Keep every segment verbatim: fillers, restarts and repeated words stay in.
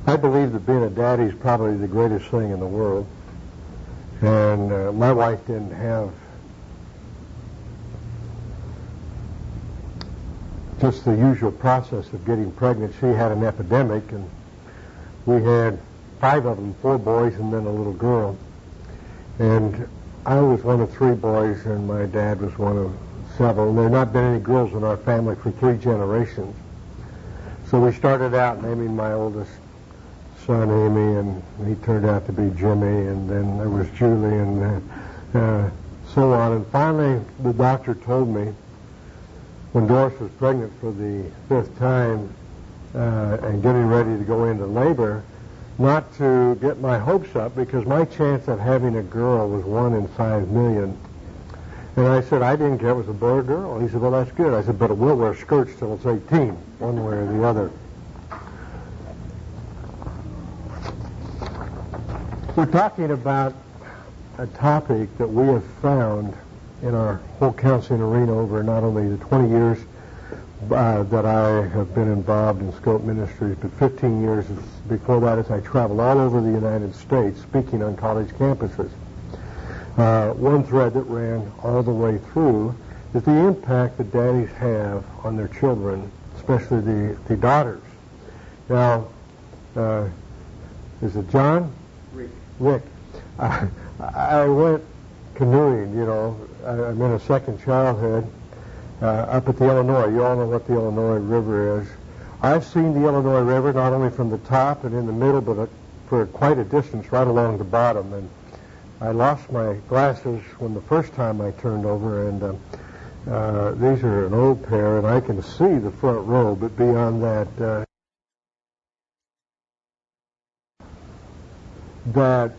I believe that being a daddy is probably the greatest thing in the world. And uh, my wife didn't have just the usual process of getting pregnant. She had an epidemic, and we had five of them, four boys and then a little girl. And I was one of three boys, and my dad was one of several. And there had not been any girls in our family for three generations. So we started out naming my oldest son Amy, and he turned out to be Jimmy, and then there was Julie, and uh, uh, so on. And finally, the doctor told me, when Doris was pregnant for the fifth time uh, and getting ready to go into labor, not to get my hopes up, because my chance of having a girl was one in five million. And I said, I didn't care if it was a boy or girl. He said, well, that's good. I said, but it will wear skirts till it's eighteen, one way or the other. We're talking about a topic that we have found in our whole counseling arena over not only the twenty years uh, that I have been involved in Scope Ministries, but fifteen years before that as I traveled all over the United States speaking on college campuses. Uh, one thread that ran all the way through is the impact that daddies have on their children, especially the, the daughters. Now, uh, is it John? Rick. Rick. I, I went canoeing, you know. I, I'm in a second childhood uh, up at the Illinois. You all know what the Illinois River is. I've seen the Illinois River not only from the top and in the middle, but uh, for quite a distance right along the bottom. And I lost my glasses when the first time I turned over, and uh, uh, these are an old pair, and I can see the front row, but beyond that, uh, that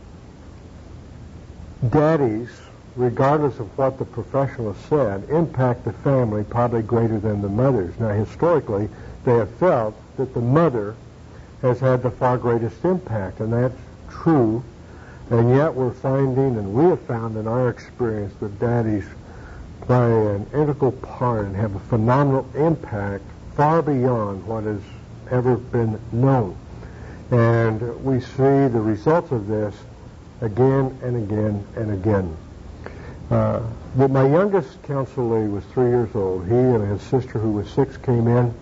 daddies, regardless of what the professional said, impact the family probably greater than the mothers. Now, historically, they have felt that the mother has had the far greatest impact, and that's true. And yet we're finding, and we have found in our experience, that daddies play an integral part and have a phenomenal impact far beyond what has ever been known. And we see the results of this again and again and again. Uh, but my youngest counselee was three years old. He and his sister, who was six, came in.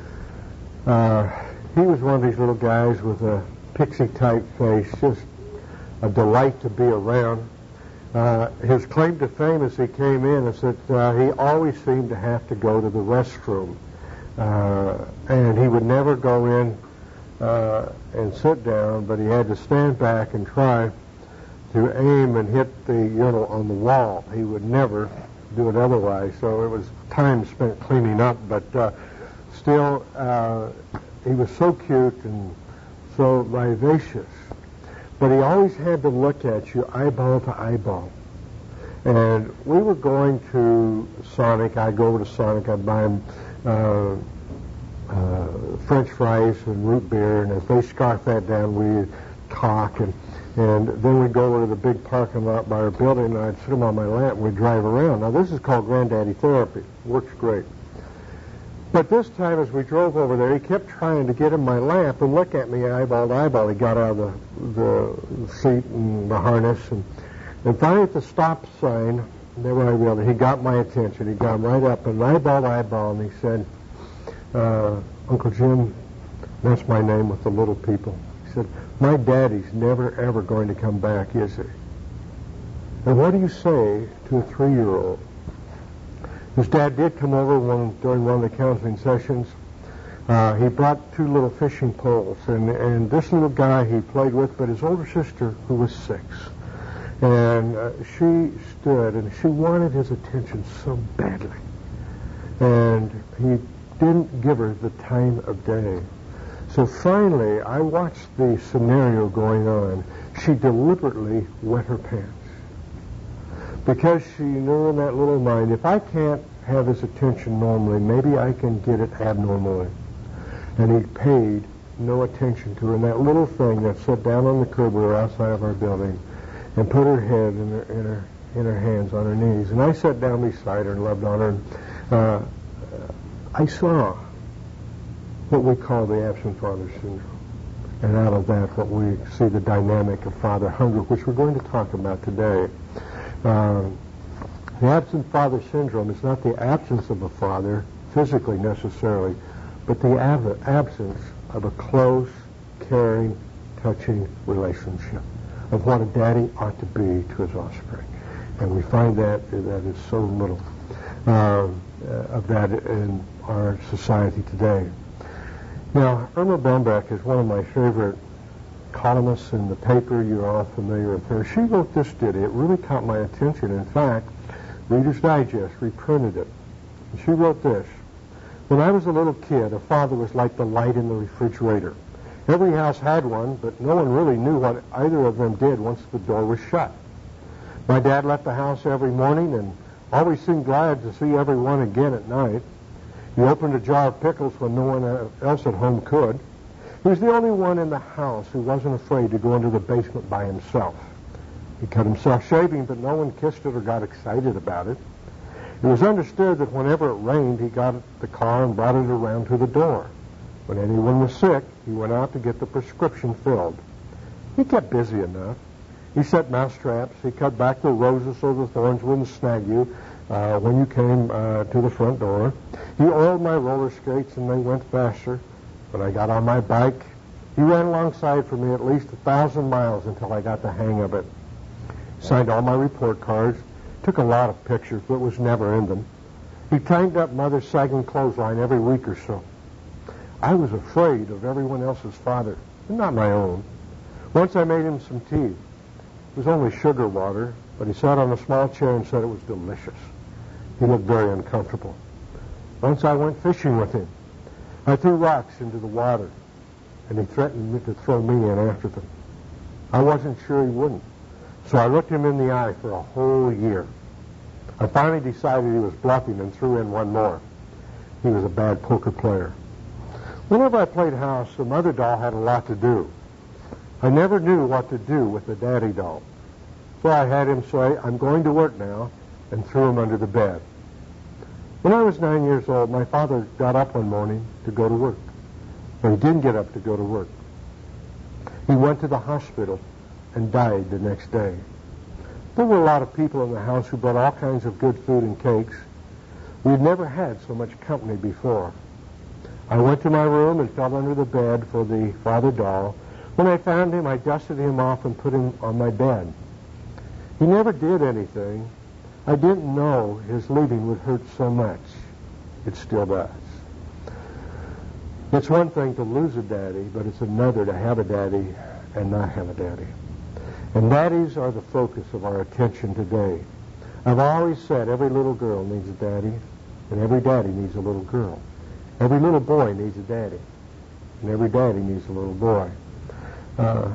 Uh, he was one of these little guys with a pixie-type face, just a delight to be around. Uh, his claim to fame as he came in is that uh, he always seemed to have to go to the restroom. Uh, and he would never go in uh, and sit down, but he had to stand back and try to aim and hit the urinal on the wall. He would never do it otherwise, so it was time spent cleaning up, but uh, still uh, he was so cute and so vivacious. But he always had to look at you eyeball to eyeball. And we were going to Sonic. I'd go over to Sonic. I'd buy him uh, uh, French fries and root beer. And as they scarf that down, we'd talk. And, and then we'd go over to the big parking lot by our building, and I'd sit him on my lap, and we'd drive around. Now, this is called granddaddy therapy. Works great. But this time, as we drove over there, he kept trying to get in my lap and look at me eyeball to eyeball. He got out of the, the seat and the harness. And, and finally, at the stop sign, there where I building, he got my attention. He got right up and eyeball to eyeball, and he said, uh, Uncle Jim, that's my name with the little people. He said, my daddy's never, ever going to come back, is he? And what do you say to a three-year-old? His dad did come over one, during one of the counseling sessions. Uh, he brought two little fishing poles, and, and this little guy he played with, but his older sister, who was six. And uh, she stood, and she wanted his attention so badly. And he didn't give her the time of day. So finally, I watched the scenario going on. She deliberately wet her pants, because she knew in that little mind, if I can't have his attention normally, maybe I can get it abnormally. And he paid no attention to her. And that little thing that sat down on the curb, we were outside of our building, and put her head in her, in her, in her hands on her knees. And I sat down beside her and loved on her. And uh, I saw what we call the absent father syndrome. And out of that, what we see the dynamic of father hunger, which we're going to talk about today. Uh, the absent father syndrome is not the absence of a father, physically necessarily, but the ab- absence of a close, caring, touching relationship of what a daddy ought to be to his offspring. And we find that that is so little uh, of that in our society today. Now, Irma Bambeck is one of my favorite columnists in the paper. You're all familiar with her. She wrote this ditty. It really caught my attention. In fact, Reader's Digest reprinted it. And she wrote this: "When I was a little kid, a father was like the light in the refrigerator. Every house had one, but no one really knew what either of them did once the door was shut. My dad left the house every morning and always seemed glad to see everyone again at night. He opened a jar of pickles when no one else at home could. He was the only one in the house who wasn't afraid to go into the basement by himself. He cut himself shaving, but no one kissed it or got excited about it. It was understood that whenever it rained, he got the car and brought it around to the door. When anyone was sick, he went out to get the prescription filled. He kept busy enough. He set mousetraps. He cut back the roses so the thorns wouldn't snag you uh, when you came uh, to the front door. He oiled my roller skates and they went faster. When I got on my bike, he ran alongside for me at least a thousand miles until I got the hang of it. Signed all my report cards, took a lot of pictures, but was never in them. He tightened up Mother's sagging clothesline every week or so. I was afraid of everyone else's father, and not my own. Once I made him some tea. It was only sugar water, but he sat on a small chair and said it was delicious. He looked very uncomfortable. Once I went fishing with him. I threw rocks into the water, and he threatened me to throw me in after them. I wasn't sure he wouldn't, so I looked him in the eye for a whole year. I finally decided he was bluffing and threw in one more. He was a bad poker player. Whenever I played house, the mother doll had a lot to do. I never knew what to do with the daddy doll. So I had him say, I'm going to work now, and threw him under the bed. When I was nine years old, my father got up one morning to go to work. But he didn't get up to go to work. He went to the hospital and died the next day. There were a lot of people in the house who brought all kinds of good food and cakes. We'd never had so much company before. I went to my room and fell under the bed for the father doll. When I found him, I dusted him off and put him on my bed. He never did anything. I didn't know his leaving would hurt so much. It still does. It's one thing to lose a daddy, but it's another to have a daddy and not have a daddy. And daddies are the focus of our attention today. I've always said every little girl needs a daddy, and every daddy needs a little girl. Every little boy needs a daddy, and every daddy needs a little boy. Uh,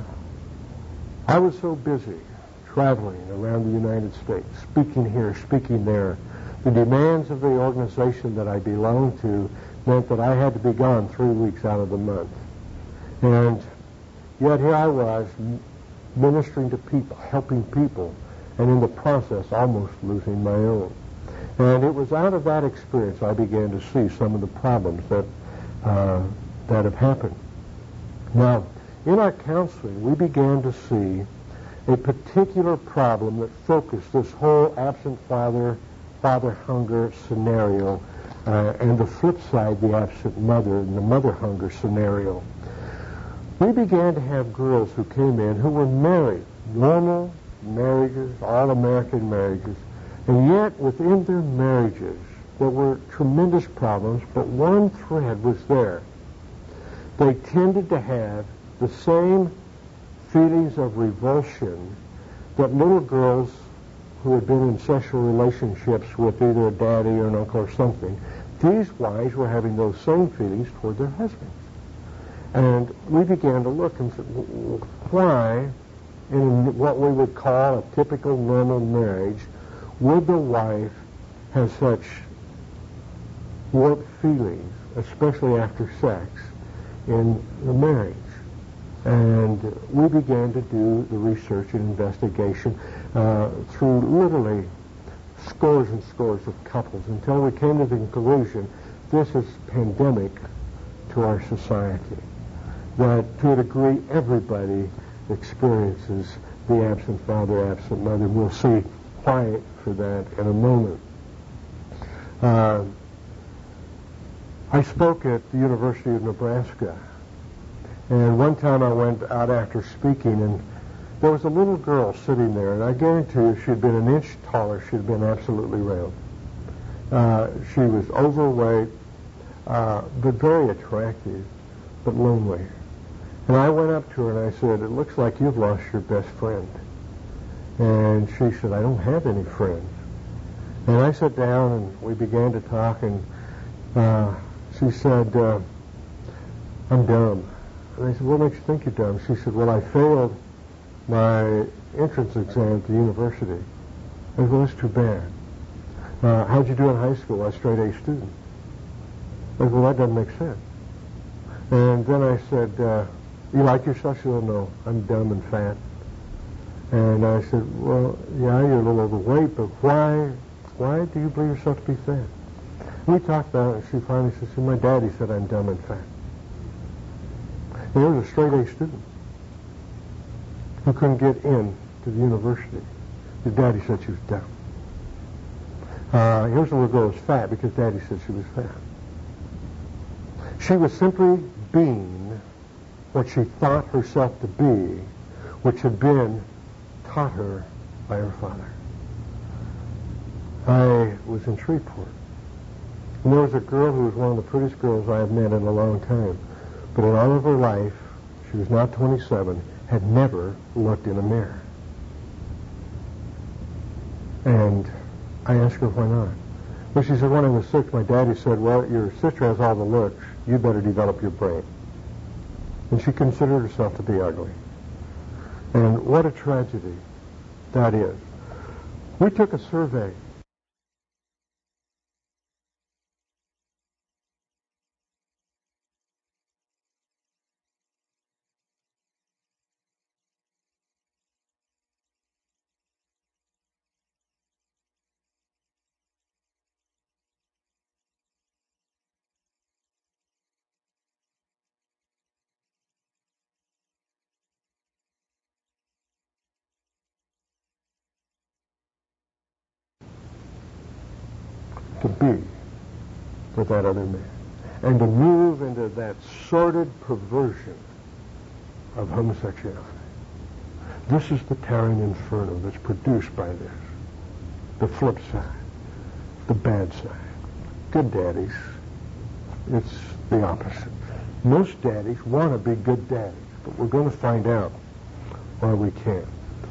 I was so busy traveling around the United States, speaking here, speaking there. The demands of the organization that I belonged to meant that I had to be gone three weeks out of the month. And yet here I was ministering to people, helping people, and in the process almost losing my own. And it was out of that experience I began to see some of the problems that uh, that have happened. Now, in our counseling, we began to see a particular problem that focused this whole absent father, father hunger scenario, uh, and the flip side, the absent mother and the mother hunger scenario. We began to have girls who came in who were married, normal marriages, all-American marriages, and yet within their marriages there were tremendous problems, but one thread was there. They tended to have the same feelings of revulsion that little girls who had been in sexual relationships with either a daddy or an uncle or something, these wives were having those same feelings toward their husbands. And we began to look and say, why, in what we would call a typical normal marriage, would the wife have such warped feelings, especially after sex, in the marriage? And we began to do the research and investigation uh, through literally scores and scores of couples until we came to the conclusion this is pandemic to our society. that to a degree everybody experiences the absent father, absent mother. We'll see why for that in a moment. Uh, I spoke at the University of Nebraska, and one time I went out after speaking, and there was a little girl sitting there, and I guarantee you she'd been an inch taller. She'd been absolutely round. Uh, she was overweight, uh, but very attractive, but lonely. And I went up to her and I said, "It looks like you've lost your best friend." And she said, "I don't have any friends." And I sat down and we began to talk, and uh, she said, uh, "I'm dumb." And I said, "What makes you think you're dumb?" She said, "Well, I failed my entrance exam at the university." I said, "Well, that's too bad. Uh, how'd you do in high school?" "I was a straight A student." I said, "Well, that doesn't make sense." And then I said, uh, "You like yourself?" She said, "No, I'm dumb and fat." And I said, "Well, yeah, you're a little overweight, but why why do you believe yourself to be fat?" We talked about it, and she finally said, "See, my daddy said I'm dumb and fat." And he was a straight A student who couldn't get in to the university. His daddy said she was dumb. Uh, here's a little girl who was fat because daddy said she was fat. She was simply being what she thought herself to be, which had been taught her by her father. I was in Shreveport, and there was a girl who was one of the prettiest girls I have met in a long time, but in all of her life, she was now twenty-seven, had never looked in a mirror. And I asked her why not. Well, she said, when I was six, my daddy said, "Well, your sister has all the looks. You better develop your brain." And she considered herself to be ugly. And what a tragedy that is. We took a survey. To be with that other man, and to move into that sordid perversion of homosexuality. This is the tearing inferno that's produced by this. The flip side, the bad side. Good daddies, it's the opposite. Most daddies want to be good daddies, but we're going to find out why we can't.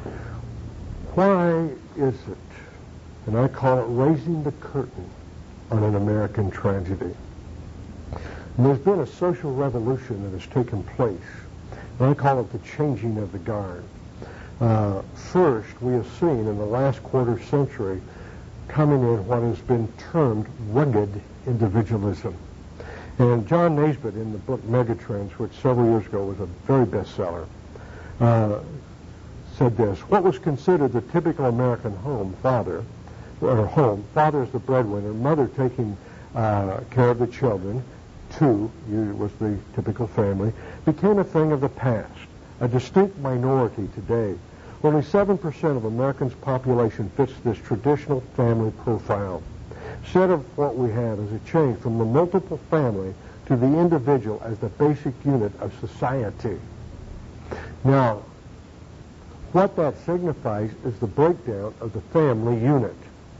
Why is it, and I call it raising the curtain on an American tragedy. And there's been a social revolution that has taken place, and I call it the changing of the guard. Uh, first, we have seen in the last quarter century coming in what has been termed rugged individualism. And John Naisbitt, in the book Megatrends, which several years ago was a very bestseller, uh, said this: what was considered the typical American home, father, or home, father is the breadwinner, mother taking uh, care of the children, two you, was the typical family, became a thing of the past, a distinct minority today. Only seven percent of Americans' population fits this traditional family profile. Instead of what we have is a change from the multiple family to the individual as the basic unit of society. Now, what that signifies is the breakdown of the family unit.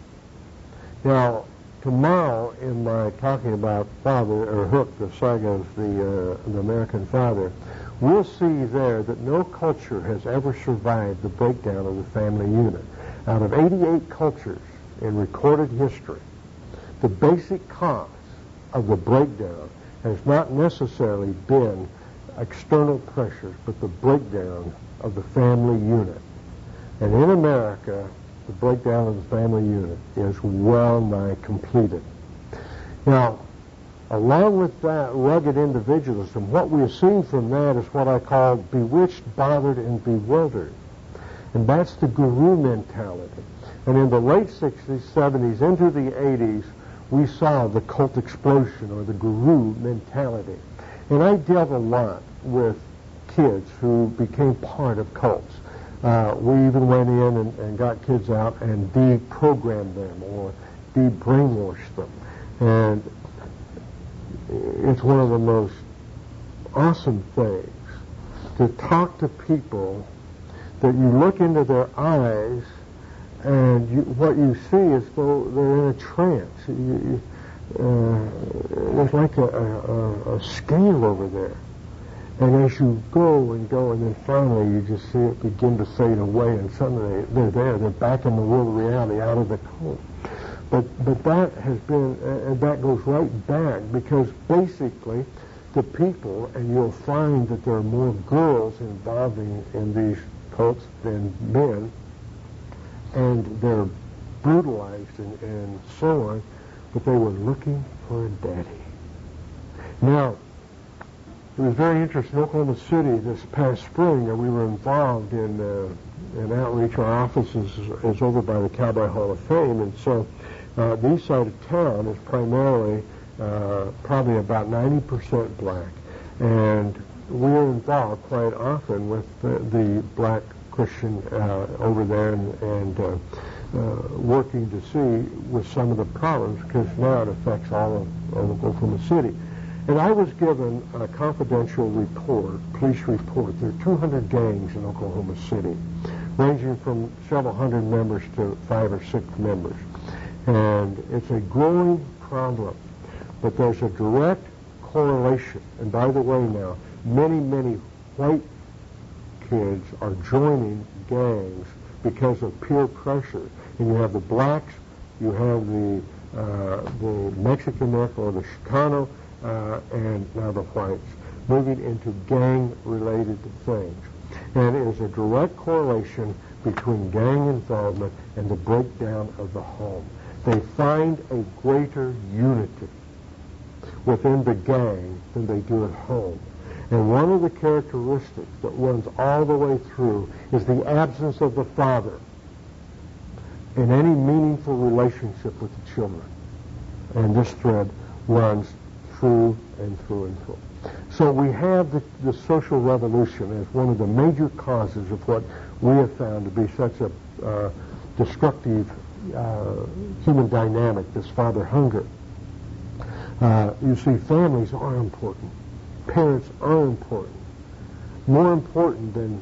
Now, tomorrow in my talking about Father, or Hook, the saga of the, uh, the American Father, we'll see there that no culture has ever survived the breakdown of the family unit. Out of eighty-eight cultures in recorded history, the basic cause of the breakdown has not necessarily been external pressures, but the breakdown of the family unit. And in America, the breakdown of the family unit is well nigh completed. Now, along with that rugged individualism, what we have seen from that is what I call bewitched, bothered, and bewildered. And that's the guru mentality. And in the late sixties, seventies, into the eighties, we saw the cult explosion, or the guru mentality. And I dealt a lot with kids who became part of cults. Uh, we even went in and, and got kids out and deprogrammed them or de-brainwashed them. And it's one of the most awesome things to talk to people that you look into their eyes and you, what you see is though they're in a trance. You, uh, there's like a, a, a scale over there. And as you go and go, and then finally you just see it begin to fade away, and suddenly they're there. They're back in the world of reality, out of the cult. But but that has been, and that goes right back, because basically the people, and you'll find that there are more girls involved in, in these cults than men, and they're brutalized and, and so on, but they were looking for a daddy. Now, it was very interesting. In Oklahoma City this past spring, uh, we were involved in uh, an outreach. Our office is, is over by the Cowboy Hall of Fame, and so uh, the east side of town is primarily uh, probably about ninety percent black, and we are involved quite often with the, the black Christian uh, over there, and, and uh, uh, working to see with some of the problems, because now it affects all of, all of Oklahoma City. And I was given a confidential report, police report. There are two hundred gangs in Oklahoma City, ranging from several hundred members to five or six members. And it's a growing problem. But there's a direct correlation. And by the way now, many, many white kids are joining gangs because of peer pressure. And you have the blacks, you have the, uh, the Mexican neck or the Chicano, Uh, and now the whites, moving into gang-related things. And it is a direct correlation between gang involvement and the breakdown of the home. They find a greater unity within the gang than they do at home. And one of the characteristics that runs all the way through is the absence of the father in any meaningful relationship with the children. And this thread runs through and through and through. So we have the, the social revolution as one of the major causes of what we have found to be such a uh, destructive uh, human dynamic, this father hunger. Uh, you see, families are important. Parents are important. More important than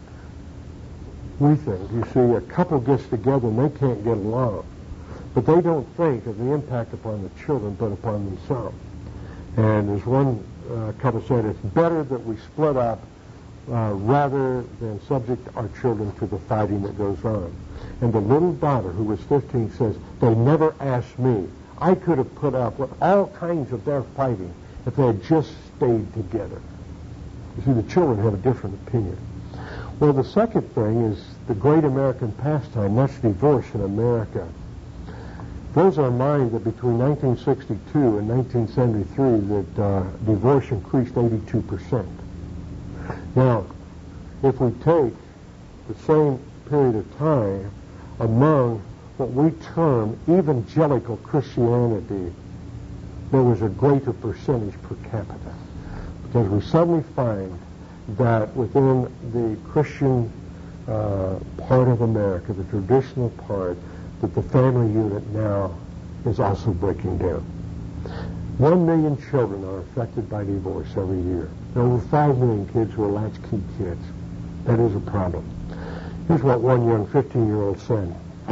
we think. You see, a couple gets together and they can't get along, but they don't think of the impact upon the children, but upon themselves. And as one uh, couple said, it's better that we split up uh, rather than subject our children to the fighting that goes on. And the little daughter, who was fifteen, says, they never asked me. I could have put up with all kinds of their fighting if they had just stayed together. You see, the children have a different opinion. Well, the second thing is the great American pastime. That's divorce in America. Those are mine that between nineteen sixty-two and nineteen seventy-three that uh, divorce increased eighty-two percent. Now, if we take the same period of time among what we term evangelical Christianity, there was a greater percentage per capita. Because we suddenly find that within the Christian uh, part of America, the traditional part, that the family unit now is also breaking down. One million children are affected by divorce every year. There are over five million kids who are latchkey kids. That is a problem. Here's what one young fifteen-year-old said.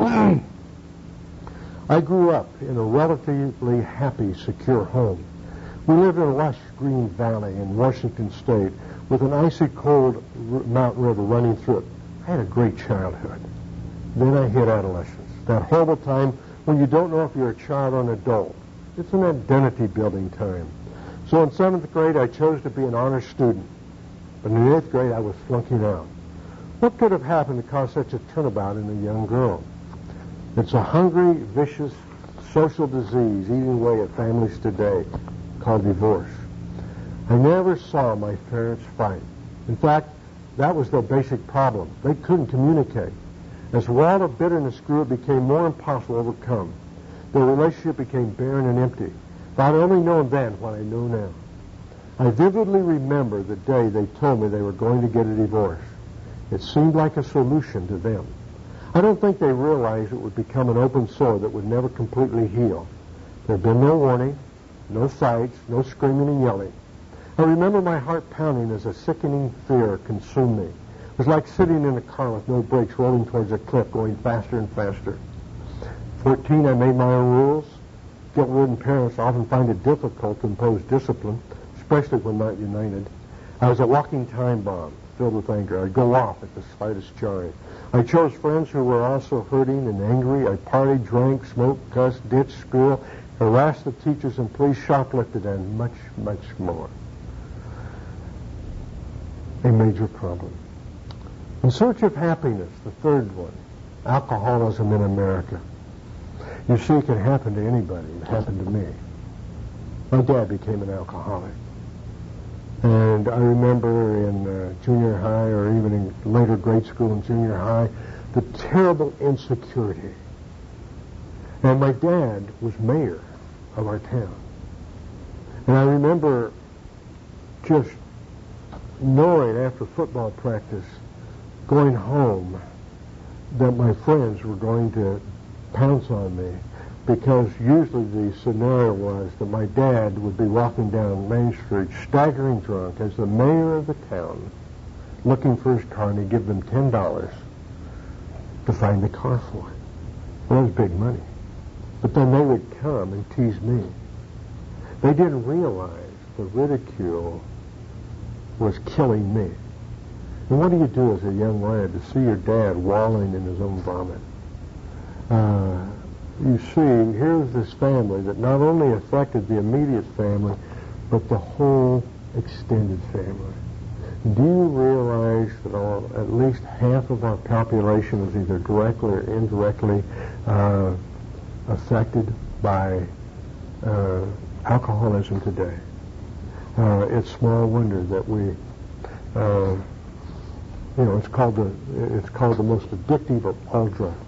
I grew up in a relatively happy, secure home. We lived in a lush green valley in Washington State with an icy cold mountain river running through it. I had a great childhood. Then I hit adolescence. That horrible time when you don't know if you're a child or an adult. It's an identity-building time. So in seventh grade, I chose to be an honor student. But in eighth grade, I was flunking out. What could have happened to cause such a turnabout in a young girl? It's a hungry, vicious, social disease eating away at families today called divorce. I never saw my parents fight. In fact, that was their basic problem. They couldn't communicate. As the wall of bitterness grew, it became more impossible to overcome. Their relationship became barren and empty. If I'd only known then what I know now. I vividly remember the day they told me they were going to get a divorce. It seemed like a solution to them. I don't think they realized it would become an open sore that would never completely heal. There had been no warning, no fights, no screaming and yelling. I remember my heart pounding as a sickening fear consumed me. It was like sitting in a car with no brakes rolling towards a cliff, going faster and faster. fourteen, I made my own rules. Guilt-ridden parents often find it difficult to impose discipline, especially when not united. I was a walking time bomb, filled with anger. I'd go off at the slightest jarring. I chose friends who were also hurting and angry. I partied, drank, smoked, cussed, ditched school, harassed the teachers and police, shoplifted, and much, much more. A major problem. In search of happiness, the third one, alcoholism in America. You see, it can happen to anybody. It happened to me. My dad became an alcoholic. And I remember in uh, junior high, or even in later grade school and junior high, the terrible insecurity. And my dad was mayor of our town. And I remember just knowing after football practice, going home, that my friends were going to pounce on me, because usually the scenario was that my dad would be walking down Main Street staggering drunk as the mayor of the town, looking for his car, and he'd give them ten dollars to find the car for it. Well, that was big money. But then they would come and tease me. They didn't realize the ridicule was killing me. And what do you do as a young lad to see your dad wallowing in his own vomit? Uh, you see, here's this family that not only affected the immediate family, but the whole extended family. Do you realize that all, at least half of our population is either directly or indirectly uh, affected by uh, alcoholism today? Uh, it's small wonder that we, uh, you know, it's called the it's called the most addictive of all drugs.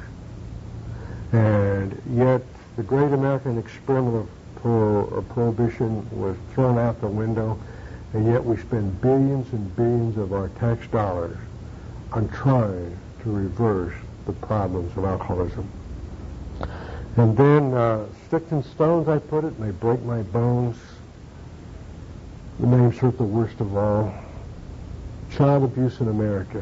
And yet, the great American experiment of pro, uh, prohibition was thrown out the window, and yet we spend billions and billions of our tax dollars on trying to reverse the problems of alcoholism. And then, uh, sticks and stones, I put it, may break my bones. The names hurt the worst of all. Child abuse in America.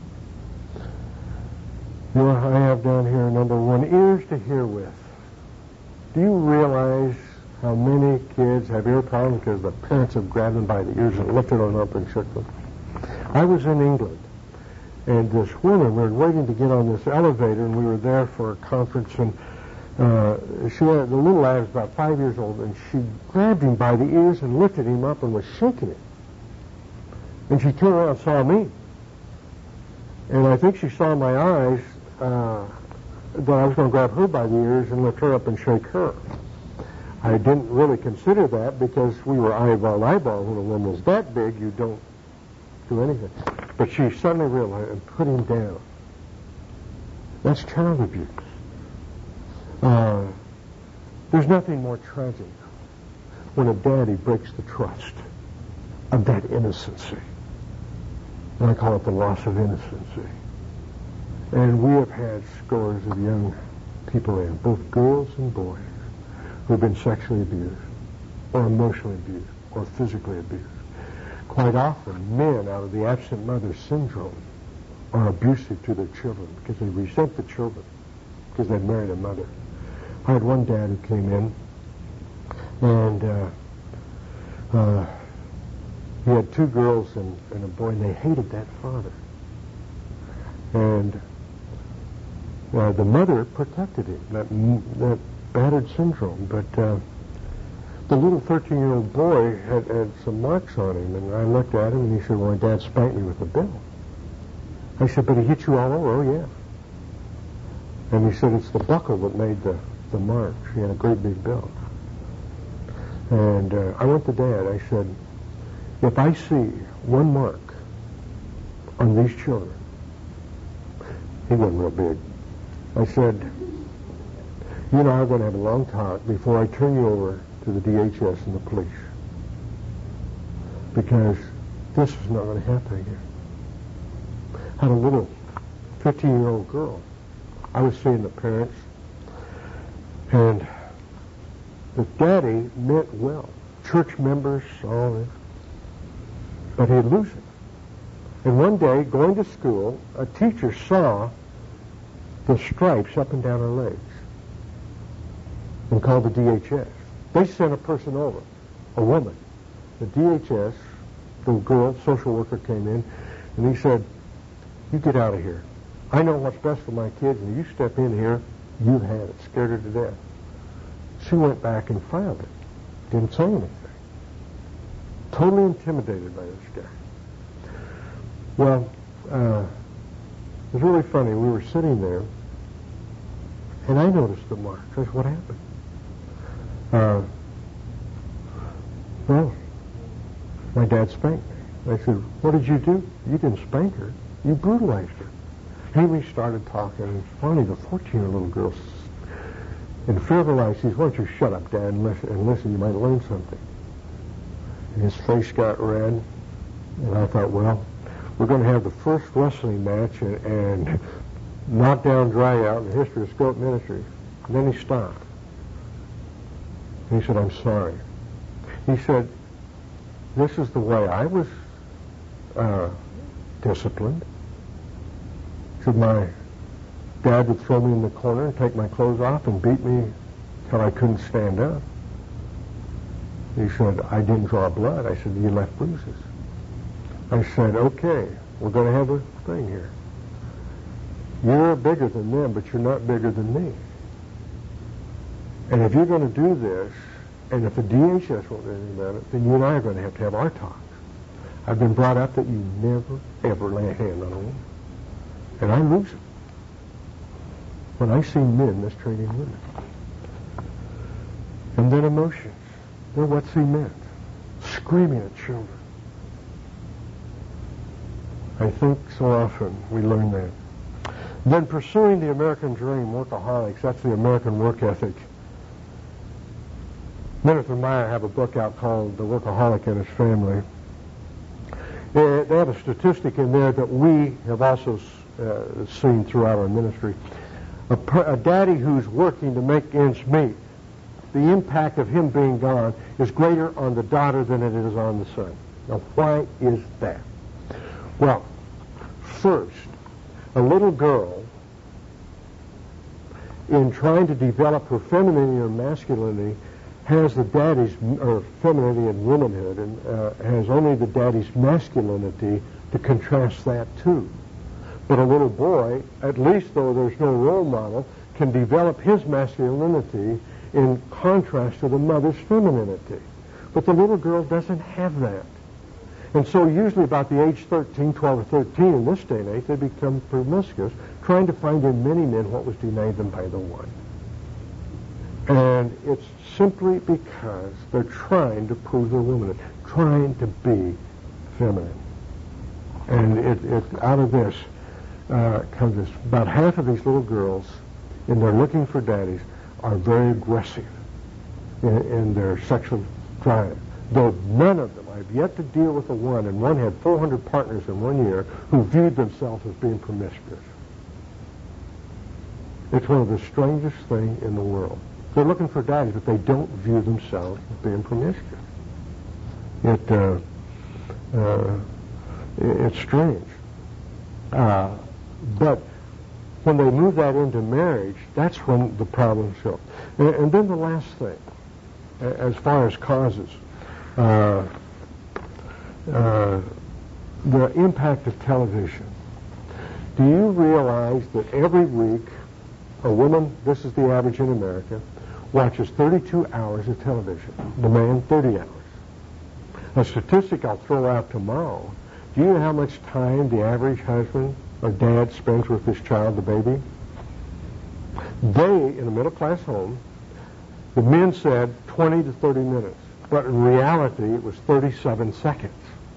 You know, I have down here number one, ears to hear with. Do you realize how many kids have ear problems because the parents have grabbed them by the ears and lifted them up and shook them? I was in England, and this woman, we were waiting to get on this elevator, and we were there for a conference, and uh, she had, the little lad was about five years old, and she grabbed him by the ears and lifted him up and was shaking him. And she turned around and saw me. And I think she saw in my eyes uh, that I was going to grab her by the ears and lift her up and shake her. I didn't really consider that because we were eyeball to eyeball. When a woman is that big, you don't do anything. But she suddenly realized and put him down. That's child abuse. Uh, there's nothing more tragic when a daddy breaks the trust of that innocency. And I call it the loss of innocency. And we have had scores of young people in, both girls and boys, who have been sexually abused, or emotionally abused, or physically abused. Quite often, men, out of the absent mother syndrome, are abusive to their children because they resent the children, because they married a mother. I had one dad who came in, and uh, uh, he had two girls and, and a boy, and they hated that father. And uh, the mother protected him, that, that battered syndrome. But uh, the little thirteen-year-old boy had, had some marks on him, and I looked at him, and he said, well, my dad spanked me with a bill. I said, but he hit you all over? Oh, yeah. And he said, it's the buckle that made the, the marks. He had a great big belt. And uh, I went to Dad. I said, if I see one mark on these children, he wasn't real big. I said, you and I are going to have a long talk before I turn you over to the D H S and the police. because this is not going to happen again. I had a little fifteen-year-old girl. I was seeing the parents, and the daddy meant well. Church members, all this. But he'd lose it. And one day, going to school, a teacher saw the stripes up and down her legs and called the D H S. They sent a person over, a woman. The D H S, the girl, social worker, came in, and he said, "You get out of here. I know what's best for my kids, and you step in here, you've had it." Scared her to death. She went back and filed it. Didn't say anything. Totally intimidated by this guy. Well, uh, it was really funny. We were sitting there, and I noticed the marks. I said, "What happened?" Uh, well, my dad spanked me. I said, "What did you do?" "You didn't spank her. You brutalized her." And we started talking, and finally the fourteen-year-old little girl, in fear of her life, says, "Why don't you shut up, Dad, and listen, and listen, you might learn something." And his face got red, and I thought, well, we're going to have the first wrestling match and, and knock down, dry out in the history of Scope Ministries. And then he stopped. And he said, "I'm sorry." He said, "This is the way I was uh, disciplined." He said, "My dad would throw me in the corner and take my clothes off and beat me till I couldn't stand up." He said, "I didn't draw blood." I said, "You left bruises." I said, "Okay, we're going to have a thing here. You're bigger than them, but you're not bigger than me. And if you're going to do this, and if the D H S won't do anything about it, then you and I are going to have to have our talks. I've been brought up that you never, ever lay a hand on a woman. And I lose it when I see men mistreating women." And then emotions. They're what's he meant. Screaming at children. I think so often we learn that. Then pursuing the American dream, workaholics, that's the American work ethic. Kenneth and Meyer have a book out called The Workaholic and His Family. They have a statistic in there that we have also uh, seen throughout our ministry. A, per, a daddy who's working to make ends meet, the impact of him being gone is greater on the daughter than it is on the son. Now, why is that? Well, first, a little girl, in trying to develop her femininity or masculinity, has the daddy's, or femininity and womanhood, and uh, has only the daddy's masculinity to contrast that to. But a little boy, at least though there's no role model, can develop his masculinity in contrast to the mother's femininity. But the little girl doesn't have that. And so usually about the age thirteen, twelve, or thirteen in this day and age, they become promiscuous, trying to find in many men what was denied them by the one. And it's simply because they're trying to prove their womanhood, trying to be feminine. And it, it out of this uh, comes this. About half of these little girls, in their looking for daddies, are very aggressive in, in their sexual drive. Though none of them, I've yet to deal with a one, and one had four hundred partners in one year who viewed themselves as being promiscuous. It's one of the strangest things in the world. They're looking for daddies, but they don't view themselves as being promiscuous. It, uh, uh, it's strange. Uh, but when they move that into marriage, that's when the problems show. And, and then the last thing, as far as causes, uh, uh, the impact of television. Do you realize that every week a woman, this is the average in America, watches thirty-two hours of television. The man, thirty hours. A statistic I'll throw out tomorrow. Do you know how much time the average husband or dad spends with his child, the baby? They, in a middle-class home, the men said twenty to thirty minutes. But in reality, it was thirty-seven seconds.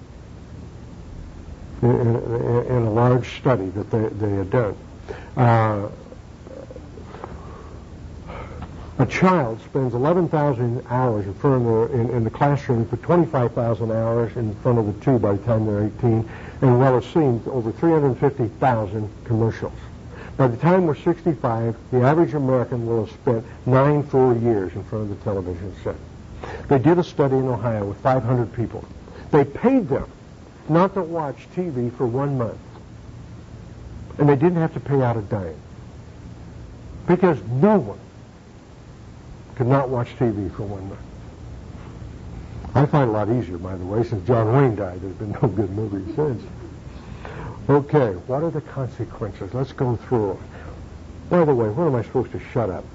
In, in, in a large study that they, they had done. Uh, A child spends eleven thousand hours in front of the, in, in the classroom, but twenty-five thousand hours in front of the tube by the time they're eighteen, and well, it's seen over three hundred fifty thousand commercials. By the time we're sixty-five, the average American will have spent nine full years in front of the television set. They did a study in Ohio with five hundred people. They paid them not to watch T V for one month, and they didn't have to pay out a dime, because no one could not watch T V for one month. I find it a lot easier, by the way, since John Wayne died. There's been no good movie since. Okay, what are the consequences? Let's go through them. By the way, when am I supposed to shut up?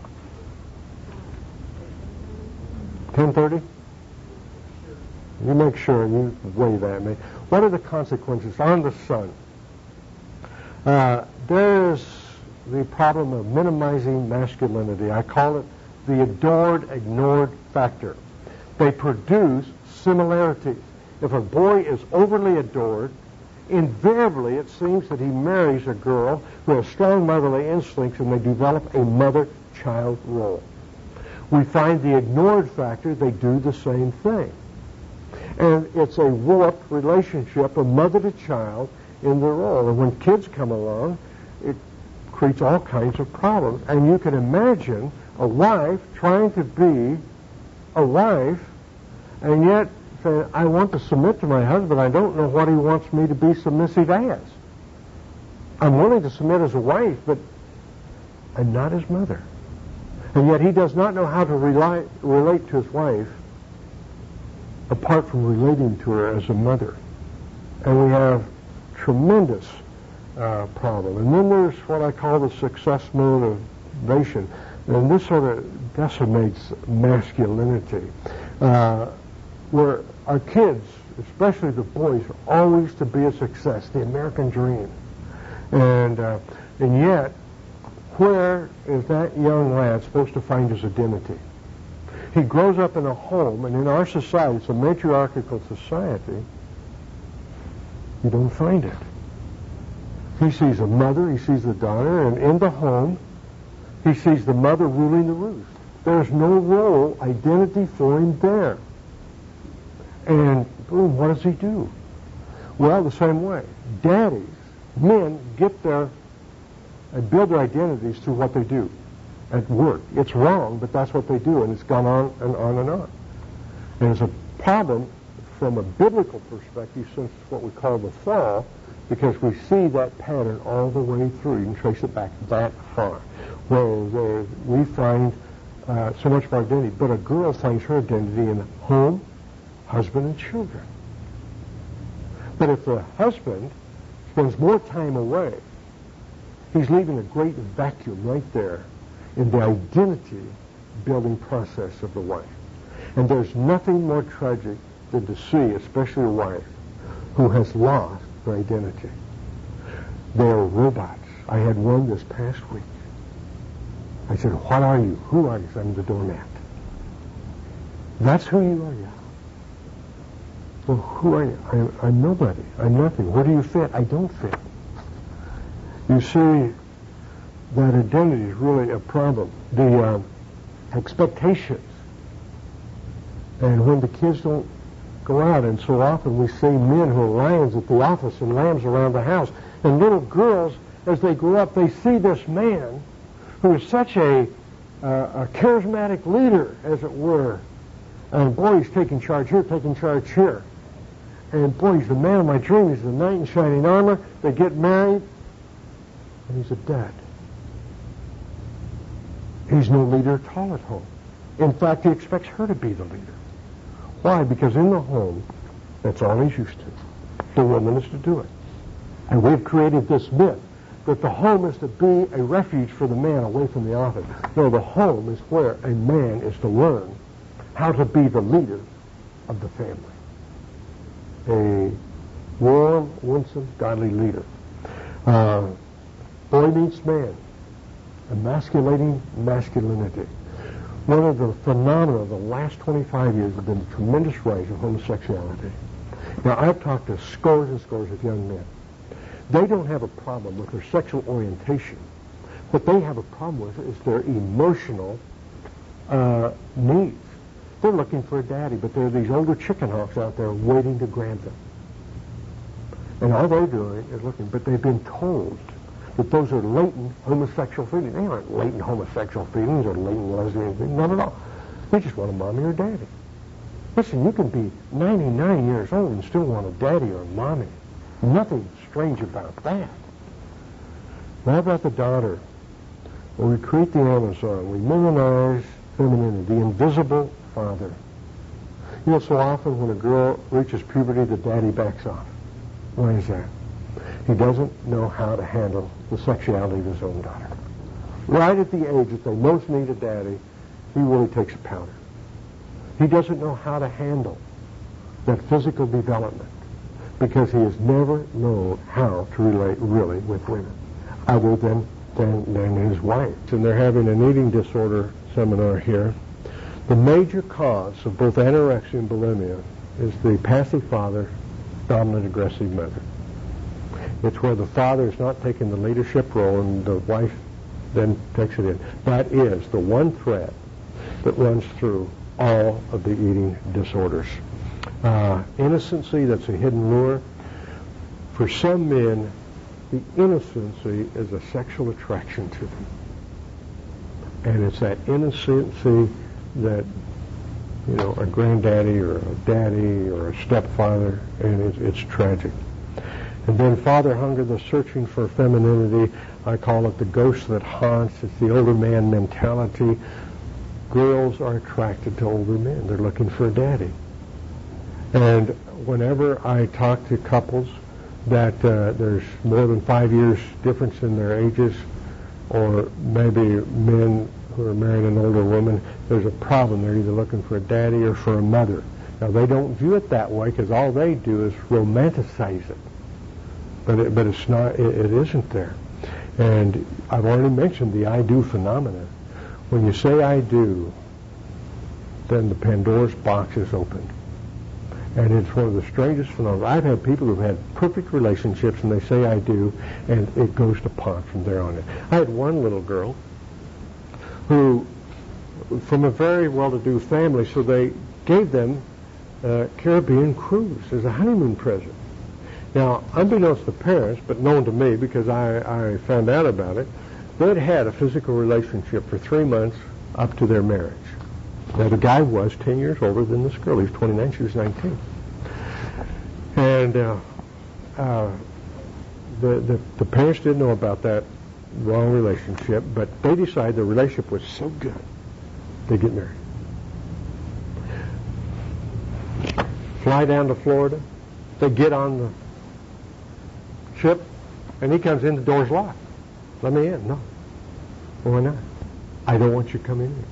ten thirty? You make sure, you wave at me. What are the consequences on the son? Uh, there's the problem of minimizing masculinity. I call it the adored, ignored factor. They produce similarities. If a boy is overly adored, invariably it seems that he marries a girl who has strong motherly instincts, and they develop a mother-child role. We find the ignored factor, they do the same thing. And it's a warped relationship of mother to child in the role. And when kids come along, it creates all kinds of problems. And you can imagine a wife trying to be a wife, and yet saying, I want to submit to my husband. I don't know what he wants me to be submissive as. I'm willing to submit as a wife, but I'm not his mother. And yet he does not know how to rely, relate to his wife apart from relating to her as a mother. And we have tremendous uh, problem. And then there's what I call the success motivation. And this sort of decimates masculinity. Uh, where our kids, especially the boys, are always to be a success, the American dream. And, uh, and yet, where is that young lad supposed to find his identity? He grows up in a home, and in our society, it's a matriarchal society, you don't find it. He sees a mother, he sees the daughter, and in the home, he sees the mother ruling the roost. There's no role, identity for him there. And boom, what does he do? Well, the same way. Daddies, men, get their, and build their identities through what they do at work. It's wrong, but that's what they do, and it's gone on and on and on. And it's a problem from a biblical perspective, since it's what we call the fall, because we see that pattern all the way through. You can trace it back that far, where, where we find uh, so much of our identity. But a girl finds her identity in home, husband, and children. But if the husband spends more time away, he's leaving a great vacuum right there in the identity-building process of the wife. And there's nothing more tragic than to see, especially a wife, who has lost her identity. They are robots. I had one this past week. I said, what are you? Who are you? I'm the doormat. That's who you are, yeah. Well, who are you? I'm, I'm nobody. I'm nothing. Where do you fit? I don't fit. You see, that identity is really a problem. The uh, expectations. And when the kids don't go out, and so often we see men who are lions at the office and lambs around the house. And little girls, as they grow up, they see this man who is such a, uh, a charismatic leader, as it were. And boy, he's taking charge here, taking charge here. And boy, he's the man of my dream. He's the knight in shining armor. They get married, and he's a dad. He's no leader at all at home. In fact, he expects her to be the leader. Why? Because in the home, that's all he's used to. The woman is to do it. And we've created this myth that the home is to be a refuge for the man away from the office. No, the home is where a man is to learn how to be the leader of the family. A warm, winsome, godly leader. Uh, boy meets man. Emasculating masculinity. One of the phenomena of the last twenty-five years has been the tremendous rise of homosexuality. Now, I've talked to scores and scores of young men. They don't have a problem with their sexual orientation. What they have a problem with is their emotional uh, needs. They're looking for a daddy, but there are these older chicken hawks out there waiting to grab them. And all they're doing is looking, but they've been told that those are latent homosexual feelings. They aren't latent homosexual feelings or latent lesbian feelings, not at all. They just want a mommy or daddy. Listen, you can be ninety-nine years old and still want a daddy or a mommy. Nothing strange about that. Now about the daughter. When we create the Amazon, we minimize femininity, the invisible father. You know, so often when a girl reaches puberty, the daddy backs off. Why is that? He doesn't know how to handle the sexuality of his own daughter. Right at the age that they most need a daddy, he really takes a powder. He doesn't know how to handle that physical development because he has never known how to relate really with women other than, than, than his wife. And they're having an eating disorder seminar here. The major cause of both anorexia and bulimia is the passive father, dominant aggressive mother. It's where the father is not taking the leadership role and the wife then takes it in. That is the one thread that runs through all of the eating disorders. Uh, innocency, that's a hidden lure. For some men, the innocency is a sexual attraction to them. And it's that innocency that, you know, a granddaddy or a daddy or a stepfather, and it's, it's tragic. And then father hunger, the searching for femininity. I call it the ghost that haunts. It's the older man mentality. Girls are attracted to older men. They're looking for a daddy. And whenever I talk to couples that uh, there's more than five years difference in their ages, or maybe men who are marrying an older woman, there's a problem. They're either looking for a daddy or for a mother. Now, they don't view it that way because all they do is romanticize it. But it, but it's not, it, it isn't there. And I've already mentioned the I do phenomenon. When you say I do, then the Pandora's box is opened. And it's one of the strangest phenomena. I've had people who've had perfect relationships and they say I do, and it goes to pot from there on in. I had one little girl who, from a very well-to-do family, so they gave them a Caribbean cruise as a honeymoon present. Now, unbeknownst to parents, but known to me because I, I found out about it, they'd had a physical relationship for three months up to their marriage. Now, the guy was ten years older than this girl. He was twenty-nine, she was nineteen. And uh, uh, the, the, the parents didn't know about that wrong relationship, but they decided the relationship was so good, they get married. Fly down to Florida. They get on the ship, and he comes in, the door's locked. Let me in. No. Why not? I don't want you coming in.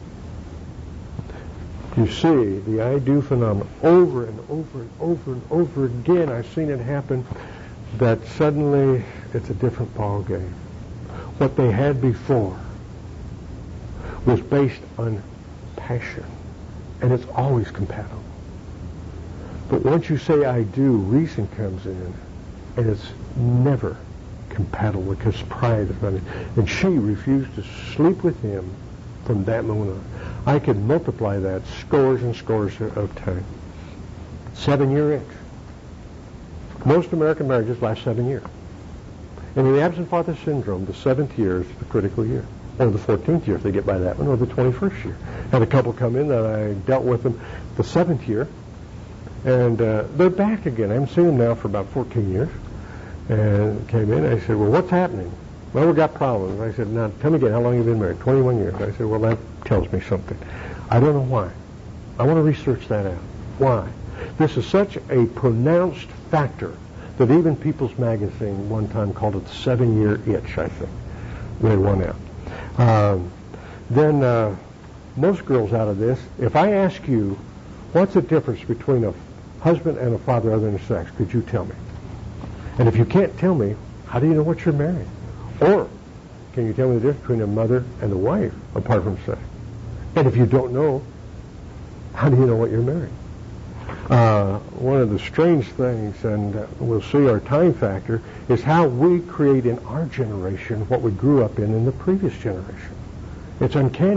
You see the I do phenomenon over and over and over and over again. I've seen it happen that suddenly it's a different ball game. What they had before was based on passion, and it's always compatible. But once you say I do, reason comes in, and it's never compatible because pride is not in. And she refused to sleep with him from that moment on. I could multiply that scores and scores of times. Seven-year itch. Most American marriages last seven years. And in the absent father syndrome, the seventh year is the critical year. Or the fourteenth year if they get by that one, or the twenty-first year. Had a couple come in that I dealt with them the seventh year, and uh, they're back again. I haven't seen them now for about fourteen years. And came in, I said, well, what's happening? Well, we got problems. I said, now, tell me again, how long have you been married? twenty-one years. I said, well, that tells me something. I don't know why. I want to research that out. Why? This is such a pronounced factor that even People's Magazine one time called it the seven-year itch, I think. They won out. Um, then uh, most girls out of this, if I ask you, what's the difference between a husband and a father other than sex, could you tell me? And if you can't tell me, how do you know what you're marrying? Or can you tell me the difference between a mother and a wife apart from sex? And if you don't know, how do you know what you're marrying? Uh, one of the strange things, and uh, we'll see our time factor, is how we create in our generation what we grew up in in the previous generation. It's uncanny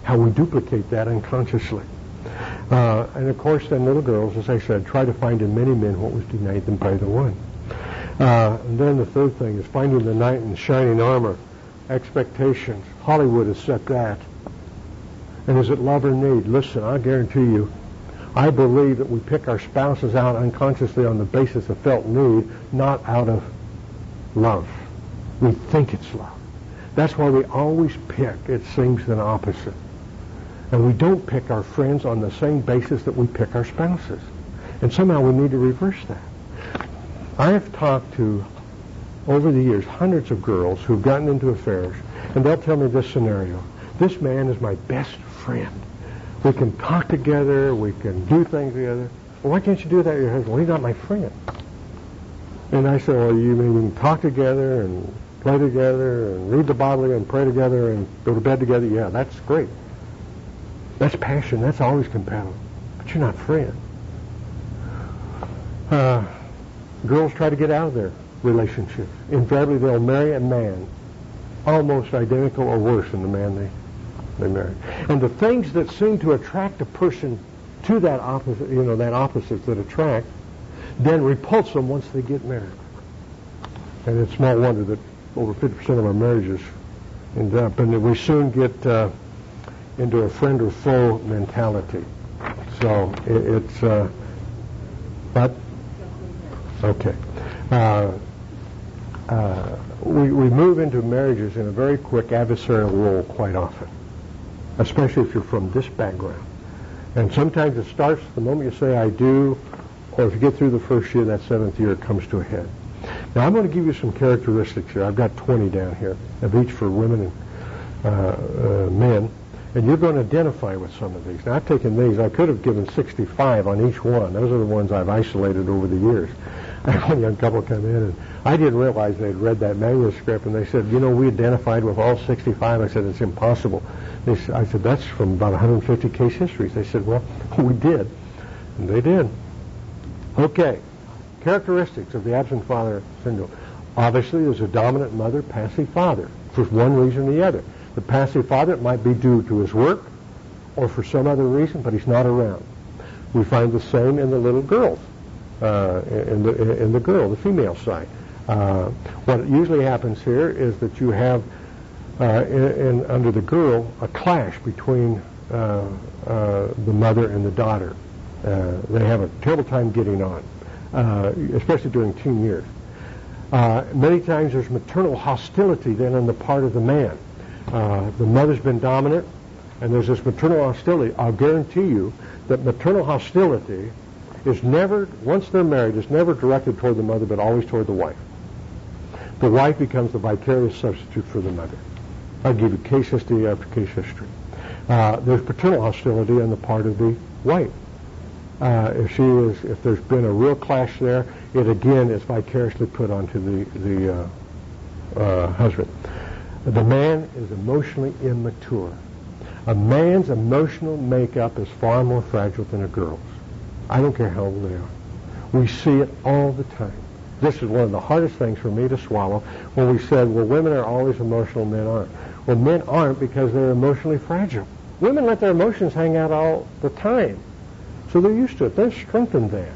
how we duplicate that unconsciously. Uh, and of course, then little girls, as I said, try to find in many men what was denied them by the one. Uh, and then the third thing is finding the knight in shining armor. Expectations. Hollywood has set that. And is it love or need? Listen, I guarantee you, I believe that we pick our spouses out unconsciously on the basis of felt need, not out of love. We think it's love. That's why we always pick, it seems, an opposite. And we don't pick our friends on the same basis that we pick our spouses. And somehow we need to reverse that. I have talked to, over the years, hundreds of girls who've gotten into affairs, and they'll tell me this scenario. This man is my best friend. We can talk together, we can do things together. Well, why can't you do that with your husband? Well, he's not my friend. And I said, well, you mean we can talk together and play together and read the Bible and pray together and go to bed together? Yeah, that's great. That's passion. That's always compatible. But you're not friends. Uh, girls try to get out of their relationships. Invariably, they'll marry a man almost identical or worse than the man they they marry. And the things that seem to attract a person to that opposite, you know, that opposites that attract, then repulse them once they get married. And it's small wonder that over fifty percent of our marriages end up, and we soon get uh, into a friend or foe mentality. So it, it's, uh, but, okay. Uh, uh, we, we move into marriages in a very quick adversarial role quite often, especially if you're from this background. And sometimes it starts the moment you say I do, or if you get through the first year, that seventh year, it comes to a head. Now, I'm going to give you some characteristics here. I've got twenty down here, of each for women and uh, uh, men, and you're going to identify with some of these. Now, I've taken these. I could have given sixty-five on each one. Those are the ones I've isolated over the years. I had one young couple come in, and I didn't realize they'd read that manuscript, and they said, you know, we identified with all sixty-five. I said, it's impossible. They said, I said, that's from about one hundred fifty case histories. They said, well, we did. And they did. Okay. Characteristics of the absent father syndrome. Obviously, there's a dominant mother, passive father, for one reason or the other. The passive father, it might be due to his work or for some other reason, but he's not around. We find the same in the little girls, uh, in, the, in the girl, the female side. Uh, what usually happens here is that you have, uh, in, in, under the girl, a clash between uh, uh, the mother and the daughter. Uh, they have a terrible time getting on. Uh, especially during teen years. Uh, many times there's maternal hostility then on the part of the man. Uh, the mother's been dominant, and there's this maternal hostility. I'll guarantee you that maternal hostility is never, once they're married, is never directed toward the mother, but always toward the wife. The wife becomes the vicarious substitute for the mother. I'll give you case history after case history. Uh, there's paternal hostility on the part of the wife. Uh, if she is, if there's been a real clash there, it again is vicariously put onto the the uh, uh, husband. The man is emotionally immature. A man's emotional makeup is far more fragile than a girl's. I don't care how old they are. We see it all the time. This is one of the hardest things for me to swallow when we said, well, women are always emotional, men aren't. Well, men aren't because they're emotionally fragile. Women let their emotions hang out all the time. So they're used to it. They've strengthened that.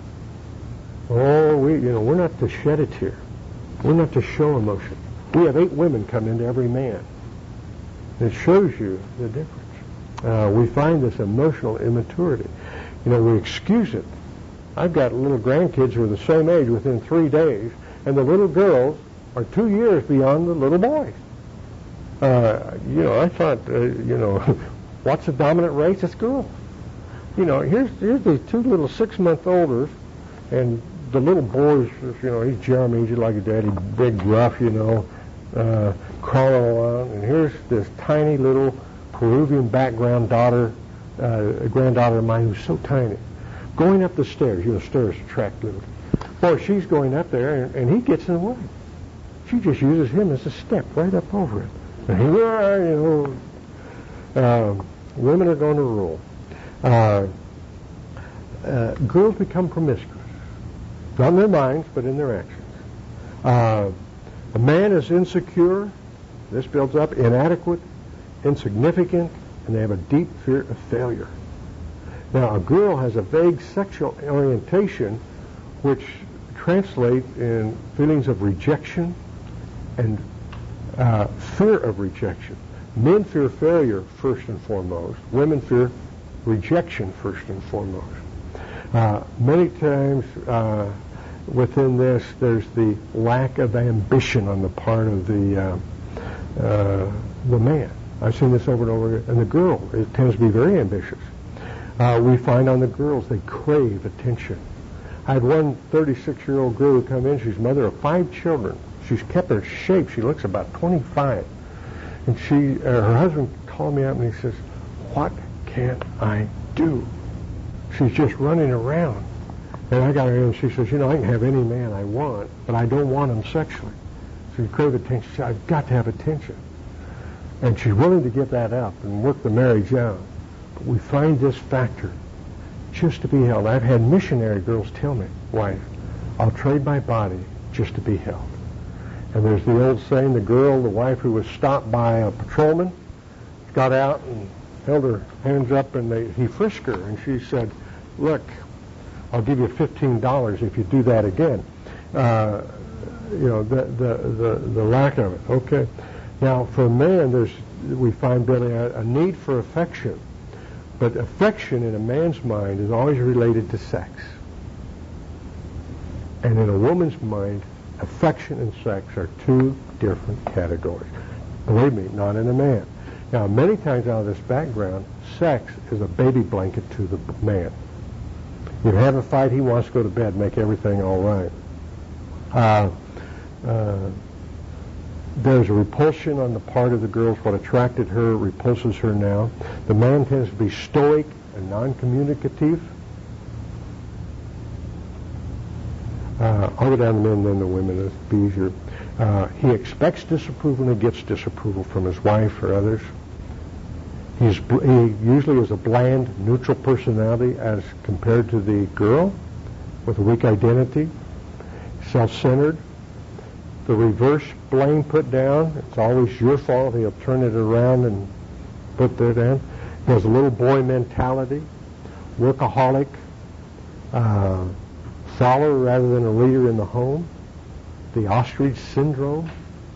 Oh, we, you know, we're not to shed a tear. We're not to show emotion. We have eight women come into every man. It shows you the difference. Uh, we find this emotional immaturity. You know, we excuse it. I've got little grandkids who are the same age within three days, and the little girls are two years beyond the little boys. Uh, you know, I thought, uh, you know, what's the dominant race? It's girls. You know, here's here's these two little six-month-olders, and the little boy's, you know, he's Jeremy, he's like a daddy, big, rough, you know, uh, crawling along. And here's this tiny little Peruvian background daughter, uh, a granddaughter of mine who's so tiny, going up the stairs. You know, stairs attract little. Boy, she's going up there, and, and he gets in the way. She just uses him as a step right up over it. And here, you know, uh, women are going to rule. Uh, uh, girls become promiscuous, not in their minds, but in their actions. Uh, a man is insecure. This builds up inadequate, insignificant, and they have a deep fear of failure. Now, a girl has a vague sexual orientation which translates in feelings of rejection and uh, fear of rejection. Men fear failure first and foremost. Women fear rejection first and foremost. Uh, many times uh, within this, there's the lack of ambition on the part of the uh, uh, the man. I've seen this over and over again. And the girl, it tends to be very ambitious. Uh, we find on the girls, they crave attention. I had one thirty-six-year-old girl who come in. She's mother of five children. She's kept her shape. She looks about twenty-five. And she, uh, her husband called me up and he says, "What can I do?" She's just running around. And I got her in and she says, "You know, I can have any man I want, but I don't want him sexually." So you crave attention. She said, "I've got to have attention." And she's willing to give that up and work the marriage out. But we find this factor just to be held. I've had missionary girls tell me, "Wife, I'll trade my body just to be held." And there's the old saying, the girl, the wife who was stopped by a patrolman, got out and held her hands up and they, he frisked her. And she said, "Look, I'll give you fifteen dollars if you do that again." Uh, you know, the, the, the, the lack of it. Okay. Now, for a man, there's, we find, Billy, a, a need for affection. But affection in a man's mind is always related to sex. And in a woman's mind, affection and sex are two different categories. Believe me, not in a man. Now, many times out of this background, sex is a baby blanket to the man. You have a fight, he wants to go to bed, make everything all right. Uh, uh, there's a repulsion on the part of the girls. What attracted her repulses her now. The man tends to be stoic and non-communicative. Uh, I'll go down the men, then the women. It'll be easier. Uh, he expects disapproval and he gets disapproval from his wife or others. He's, he usually is a bland, neutral personality as compared to the girl with a weak identity, self-centered. The reverse blame put down. It's always your fault. He'll turn it around and put that down. He has a little boy mentality, workaholic, uh, follower rather than a leader in the home, the ostrich syndrome.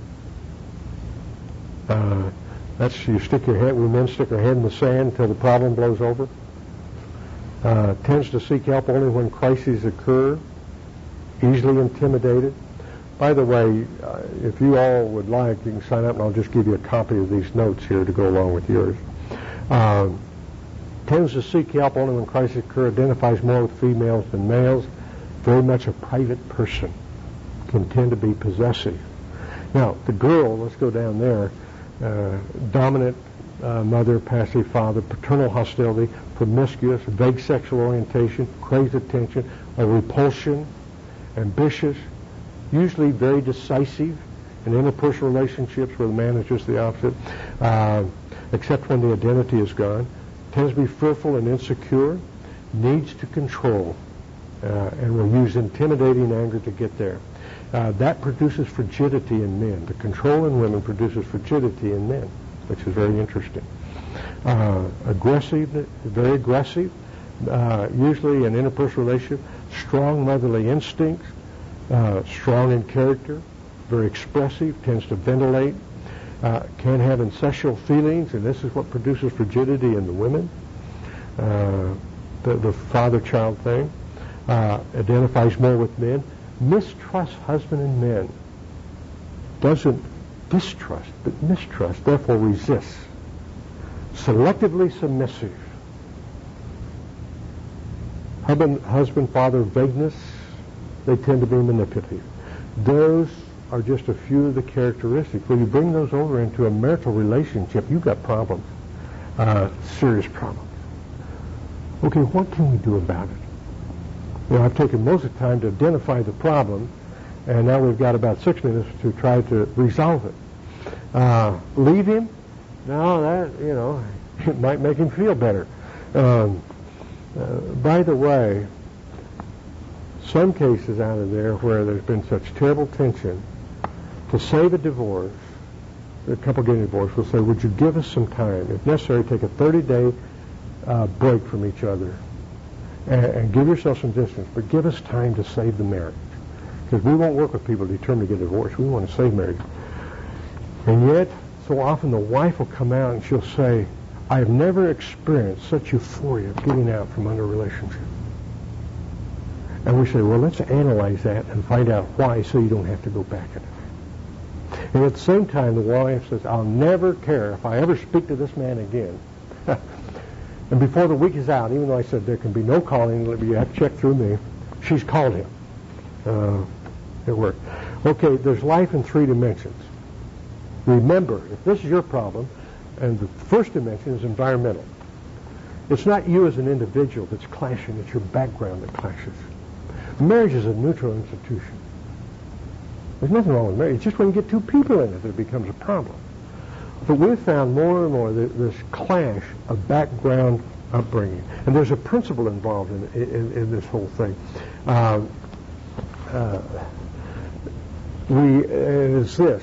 Uh, that's you stick your head, we men stick our head in the sand until the problem blows over. Uh, tends to seek help only when crises occur, easily intimidated. By the way, uh, if you all would like, you can sign up and I'll just give you a copy of these notes here to go along with yours. Uh, tends to seek help only when crises occur, identifies more with females than males, very much a private person, can tend to be possessive. Now, the girl, let's go down there, uh, dominant uh, mother, passive father, paternal hostility, promiscuous, vague sexual orientation, craves attention, a repulsion, ambitious, usually very decisive in interpersonal relationships where the man is just the opposite, uh, except when the identity is gone, tends to be fearful and insecure, needs to control, uh, and will use intimidating anger to get there. Uh, that produces frigidity in men. The control in women produces frigidity in men, which is very interesting. Uh, aggressive, very aggressive, uh, usually in interpersonal relationship, strong motherly instincts, uh, strong in character, very expressive, tends to ventilate, uh, can have incestual feelings, and this is what produces frigidity in the women, uh, the, the father-child thing, uh, identifies more with men, mistrusts husband and men, doesn't distrust, but mistrust, therefore resists, selectively submissive, husband, husband father vagueness, they tend to be manipulative. Those are just a few of the characteristics. When you bring those over into a marital relationship, you've got problems, uh, serious problems. Okay, what can we do about it? Well, I've taken most of the time to identify the problem, and now we've got about six minutes to try to resolve it. Uh, leave him? No, that, you know, it might make him feel better. Um, uh, by the way, some cases out of there where there's been such terrible tension, to save a divorce, a couple getting divorced will say, would you give us some time? If necessary, take a thirty-day uh, break from each other and, and give yourself some distance, but give us time to save the marriage. Because we won't work with people determined to get divorced. We want to save marriage. And yet, so often the wife will come out and she'll say, I have never experienced such euphoria of getting out from under a relationship. And we say, well, let's analyze that and find out why so you don't have to go back in it. And at the same time, the wife says, I'll never care if I ever speak to this man again. And before the week is out, even though I said there can be no calling, you have to check through me, she's called him. Uh, it worked. Okay, there's life in three dimensions. Remember, if this is your problem, and the first dimension is environmental. It's not you as an individual that's clashing, it's your background that clashes. Marriage is a neutral institution. There's nothing wrong with marriage. It's just when you get two people in it that it becomes a problem. But we've found more and more that this clash of background upbringing. And there's a principle involved in, in, in this whole thing. Uh, uh, we, it's this.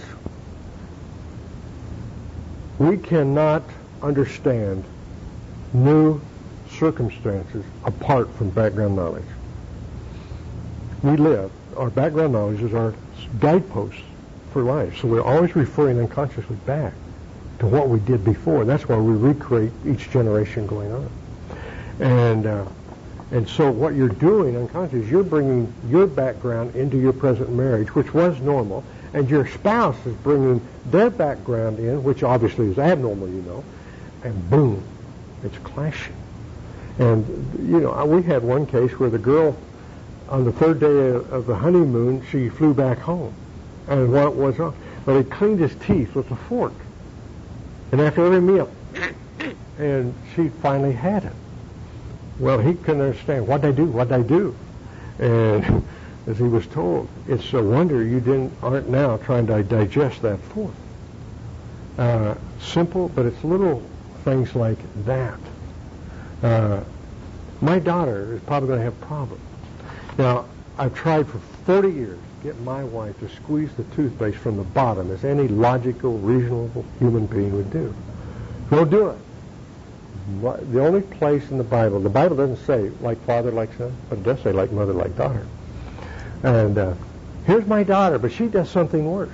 We cannot understand new circumstances apart from background knowledge. We live, our background knowledge is our guideposts for life. So we're always referring unconsciously back to what we did before. That's why we recreate each generation going on. And uh, and so what you're doing unconsciously is you're bringing your background into your present marriage, which was normal, and your spouse is bringing their background in, which obviously is abnormal, you know, and boom, it's clashing. And, you know, we had one case where the girl, on the third day of the honeymoon, she flew back home. And what was wrong? Well, he cleaned his teeth with a fork. And after every meal, and she finally had it. Well, he couldn't understand, what'd I do, what'd I do? And as he was told, it's a wonder you didn't aren't now trying to digest that fork. Uh, simple, but it's little things like that. Uh, my daughter is probably going to have problems. Now, I've tried for forty years to get my wife to squeeze the toothpaste from the bottom as any logical, reasonable human being would do. Don't do it. The only place in the Bible, the Bible doesn't say like father, like son, but it does say like mother, like daughter. And uh, here's my daughter, but she does something worse.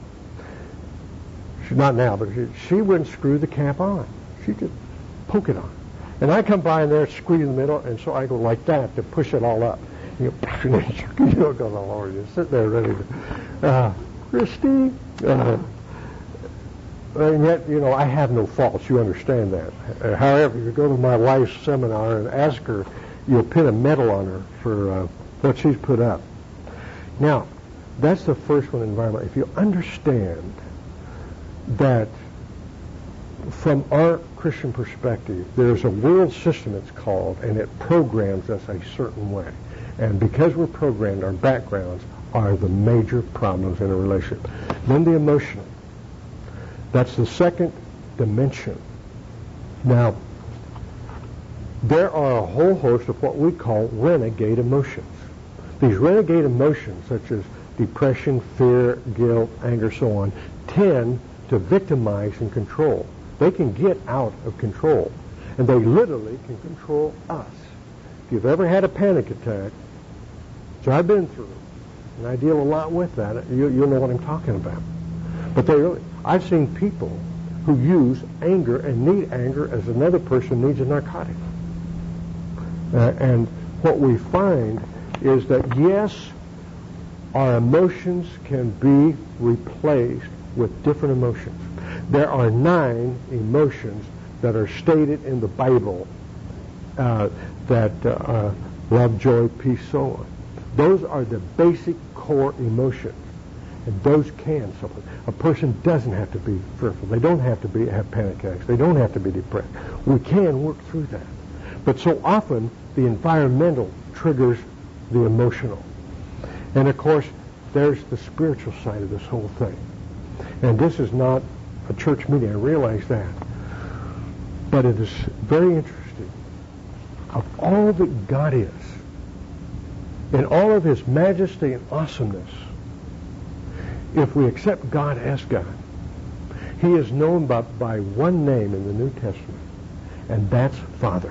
She, not now, but she, she wouldn't screw the cap on. She just poke it on. And I come by in there, squeeze in the middle, and so I go like that to push it all up. You know, you know, goes all over. You sit there ready to, uh, Christy. Uh, and yet, you know, I have no faults. You understand that. Uh, however, you go to my wife's seminar and ask her, you'll pin a medal on her for uh, what she's put up. Now, that's the first one, environment. If you understand that from our Christian perspective, there's a world system, it's called, and it programs us a certain way. And because we're programmed, our backgrounds are the major problems in a relationship. Then the emotional. That's the second dimension. Now, there are a whole host of what we call renegade emotions. These renegade emotions, such as depression, fear, guilt, anger, so on, tend to victimize and control. They can get out of control, and they literally can control us. If you've ever had a panic attack, which I've been through, and I deal a lot with that, you, you'll know what I'm talking about. But they really, I've seen people who use anger and need anger as another person needs a narcotic. Uh, and what we find is that, yes, our emotions can be replaced with different emotions. There are nine emotions that are stated in the Bible uh, that uh, uh, love, joy, peace, so on. Those are the basic core emotions, and those can suffer. A person doesn't have to be fearful. They don't have to be have panic attacks. They don't have to be depressed. We can work through that. But so often, the environmental triggers the emotional. And of course, there's the spiritual side of this whole thing. And this is not a church meeting, I realize that. But it is very interesting. Of all that God is, in all of his majesty and awesomeness, if we accept God as God, He is known by, by one name in the New Testament, and that's Father.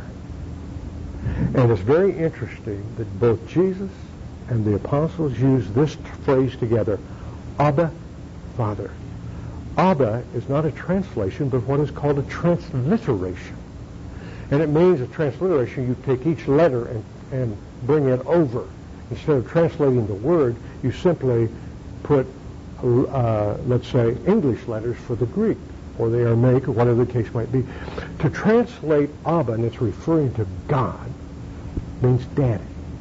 And it's very interesting that both Jesus and the apostles use this phrase together, Abba, Father. Abba is not a translation, but what is called a transliteration. And it means a transliteration, you take each letter and, and bring it over. Instead of translating the word, you simply put, uh, let's say, English letters for the Greek, or the Aramaic, or whatever the case might be. To translate Abba, and it's referring to God, means daddy.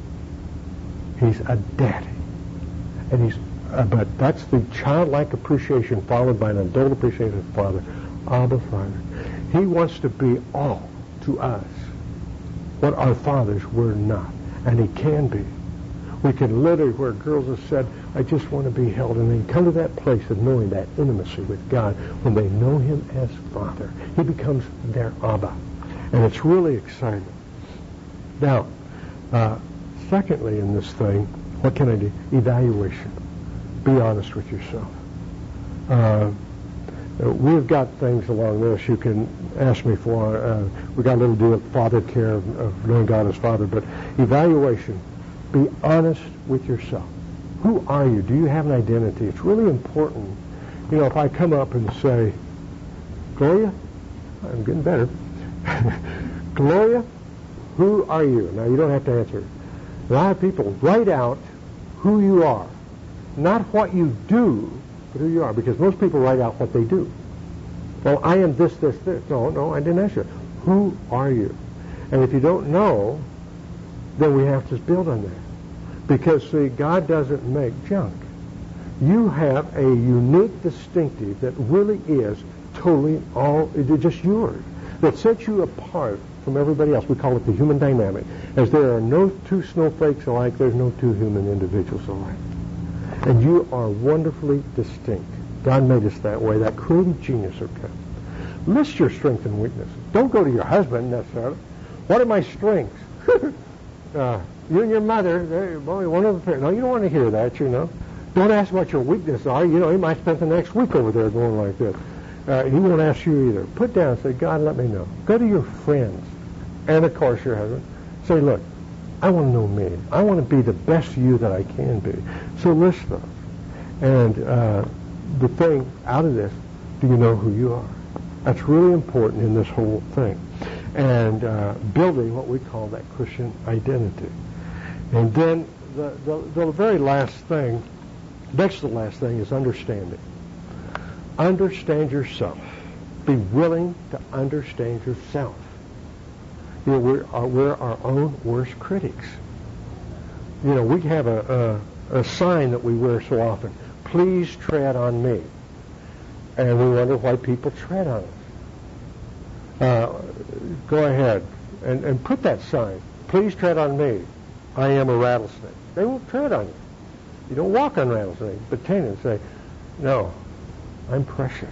He's a daddy. And he's, uh, but that's the childlike appreciation followed by an adult appreciation of Father. Abba, Father. He wants to be all to us what our fathers were not. And he can be. We can literally, where girls have said, I just want to be held, and they come to that place of knowing that intimacy with God when they know him as Father. He becomes their Abba. And it's really exciting. Now, uh, secondly in this thing, what can I do? Evaluation. Be honest with yourself. Uh, we've got things along this you can ask me for. Uh, we got a little deal of father care, of, of knowing God as Father, but evaluation. Be honest with yourself. Who are you? Do you have an identity? It's really important. You know, if I come up and say, Gloria, I'm getting better. Gloria, who are you? Now, you don't have to answer. A lot of people write out who you are. Not what you do, but who you are. Because most people write out what they do. Well, I am this, this, this. No, no, I didn't ask you. Who are you? And if you don't know, then we have to build on that. Because, see, God doesn't make junk. You have a unique distinctive that really is totally all, just yours, that sets you apart from everybody else. We call it the human dynamic. As there are no two snowflakes alike, there's no two human individuals alike. And you are wonderfully distinct. God made us that way, that creative genius of God. List your strengths and weaknesses. Don't go to your husband necessarily. What are my strengths? uh, you and your mother, boy, one of the parents. No, you don't want to hear that, you know. Don't ask what your weaknesses are. You know, he might spend the next week over there going like this. Uh, he won't ask you either. Put down and say, God, let me know. Go to your friends, and of course your husband. Say, look, I want to know me. I want to be the best you that I can be. So list those. And uh, the thing out of this, do you know who you are? That's really important in this whole thing. And uh, building what we call that Christian identity. And then the, the, the very last thing, next to the last thing, is understanding. Understand yourself. Be willing to understand yourself. You know, we're, uh, we're our own worst critics. You know, we have a, a, a sign that we wear so often. Please tread on me. And we wonder why people tread on us. Uh, go ahead and, and put that sign. Please tread on me. I am a rattlesnake. They won't tread on you. You don't walk on rattlesnakes, but tend and say, no, I'm precious.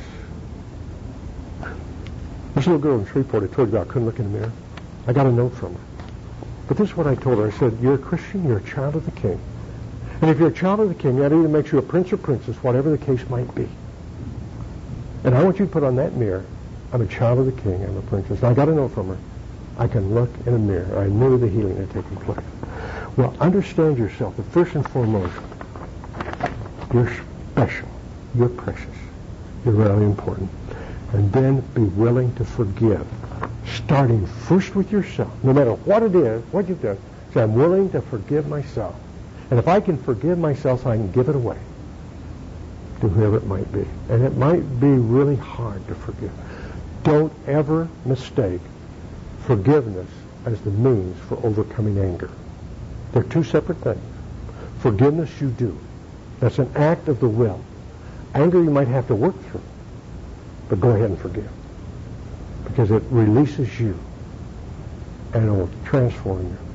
This little girl in Shreveport I told you about couldn't look in the mirror. I got a note from her. But this is what I told her. I said, you're a Christian, you're a child of the King. And if you're a child of the King, that either makes you a prince or princess, whatever the case might be. And I want you to put on that mirror, I'm a child of the King, I'm a princess. And I got a note from her. I can look in a mirror. I knew the healing had taken place. Well, understand yourself. But first and foremost, you're special. You're precious. You're really important. And then be willing to forgive. Starting first with yourself. No matter what it is, what you've done, say, I'm willing to forgive myself. And if I can forgive myself, I can give it away to whoever it might be. And it might be really hard to forgive. Don't ever mistake forgiveness as the means for overcoming anger. They're two separate things. Forgiveness you do. That's an act of the will. Anger you might have to work through. But go ahead and forgive. Because it releases you. And it will transform you.